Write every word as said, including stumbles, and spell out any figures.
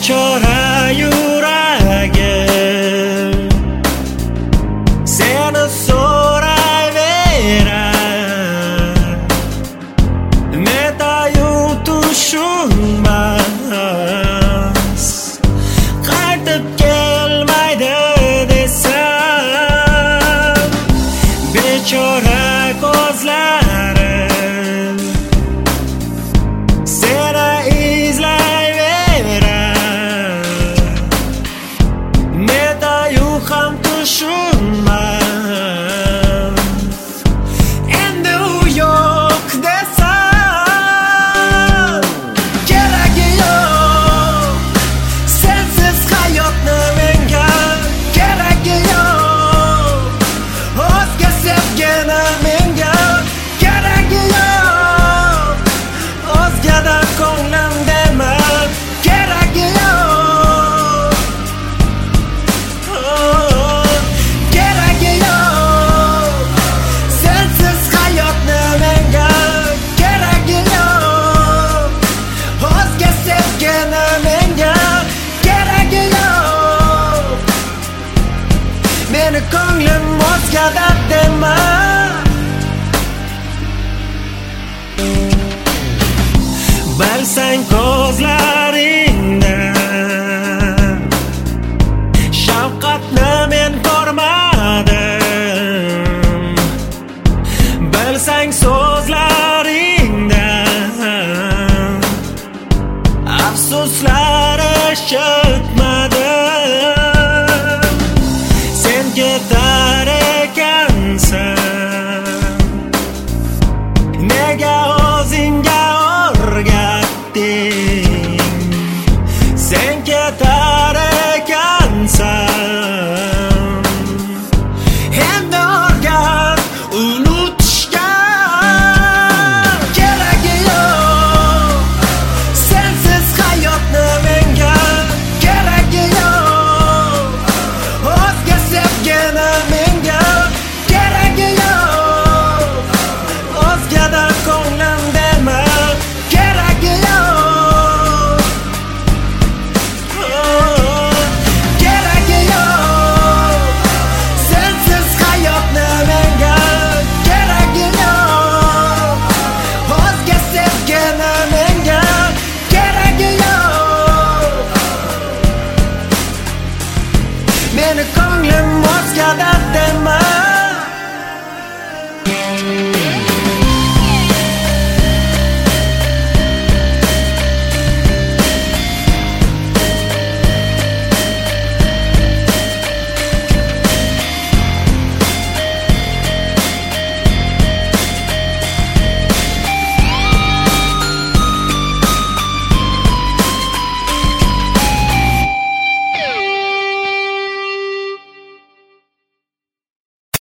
bechora yuragim seni so'rayverar, netayum tushunmas, qaytib kelmaydi desam, bechora ko'zlarim seni izlayverar, netayum ham tushunmas, endi u yo'q desam, keragi yo'q sensiz hayotni menga, keragi yo'q o'zga sevgini menga, keragi yo'q o'zgada ko'nglim dema, keragi yo'q, oh, keragi yo'q sensiz hayotni menga, keragi yo'q o'zga sevgini menga, keragi yo'q, meni ko'nglim o'zgada dema. Bilsang ko'zlaringdan shafqatni men ko'rmadim, bilsang so'zlaringdan afsuslar eshitmadim, sen ketar ekansan, nega o'zingga o'rgatding, sen ketar ekansan, endi o'rgat unutishga, keragi yo'q sensiz hayotni menga, keragi yo'q o'zga sevgini menga, keragi yo'q o'zgada ko'nglim dema, keragi yo'q, oh, keragi yo'q sensiz hayotni menga, keragi yo'q o'zga sevgini menga, keragi yo'q, meni ko'nglim o'zgada dema.